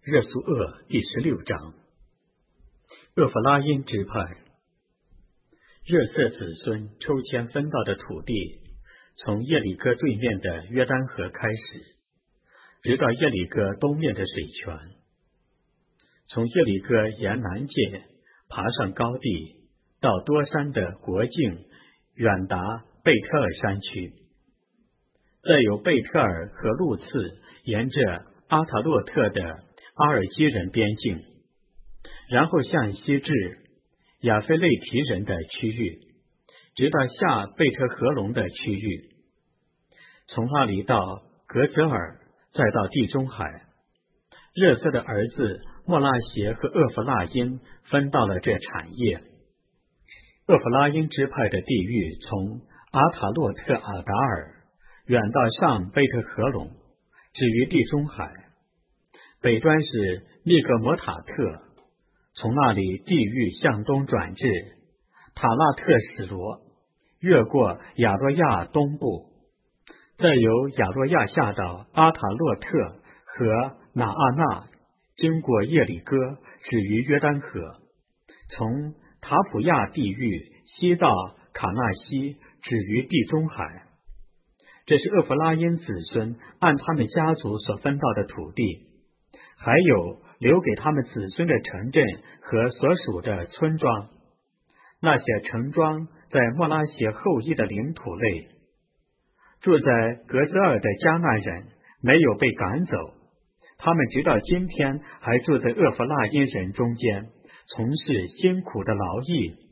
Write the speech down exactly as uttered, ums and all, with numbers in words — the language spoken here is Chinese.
热苏厄第十六章。厄弗拉因支派，热瑟子孙抽签分到的土地，从耶里哥对面的约旦河开始，直到耶里哥东面的水泉，从耶里哥沿南界爬上高地，到多山的国境，远达贝特尔山区，再由贝特尔和路次沿着阿塔洛特的阿尔基人边境，然后向西至亚非类提人的区域，直到下贝特合龙的区域，从那里到格泽尔，再到地中海。热瑟的儿子莫拉协和厄弗拉因分到了这产业。厄弗拉因支派的地域从阿塔洛特阿达尔远到上贝特合龙，止于地中海。北端是密格摩塔特，从那里地域向东转至塔纳特史罗，越过亚罗亚东部，再由亚罗亚下到阿塔洛特和拿阿纳，经过耶里哥，止于约旦河，从塔普亚地域西到卡纳西，止于地中海。这是厄弗拉因子孙按他们家族所分到的土地，还有留给他们子孙的城镇和所属的村庄。那些城庄在莫拉协后裔的领土内。住在格泽尔的迦南人没有被赶走，他们直到今天还住在厄弗拉因人中间，从事辛苦的劳役。